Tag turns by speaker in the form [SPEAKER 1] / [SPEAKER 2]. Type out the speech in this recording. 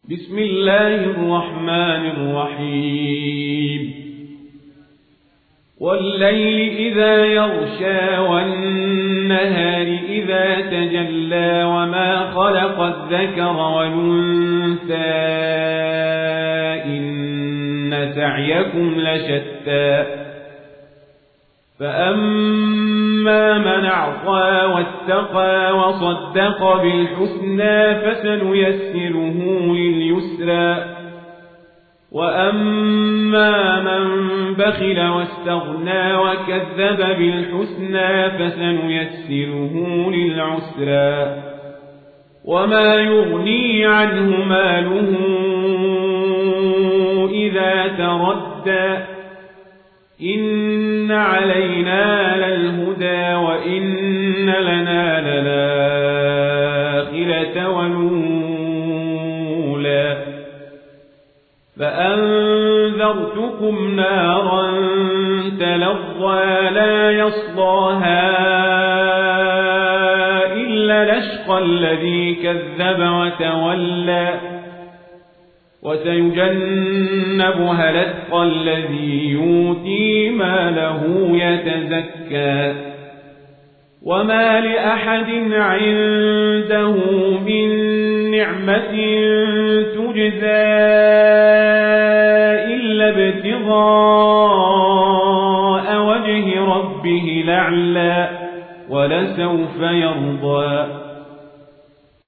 [SPEAKER 1] بسم الله الرحمن الرحيم والليل إذا يغشى والنهار إذا تجلى وما خلق الذكر والأنثى إن سعيكم لشتى فأما من أعطى واتقى وصدق بالحسنى فسنيسره لليسرى وأما من بخل واستغنى وكذب بالحسنى فسنيسره للعسرى وما يغني عنه ماله إذا تردى إن علينا للهدى وإن لنا للآخرة والأولى فأنذرتكم نارا تلظى لا يصلاها إلا الأشقى الذي كذب وتولى وسيجنبها الأتقى الذي يؤتي ماله يتزكى وما لأحد عنده من نعمة تجزى إلا ابتغاء وجه ربه الأعلى ولسوف يرضى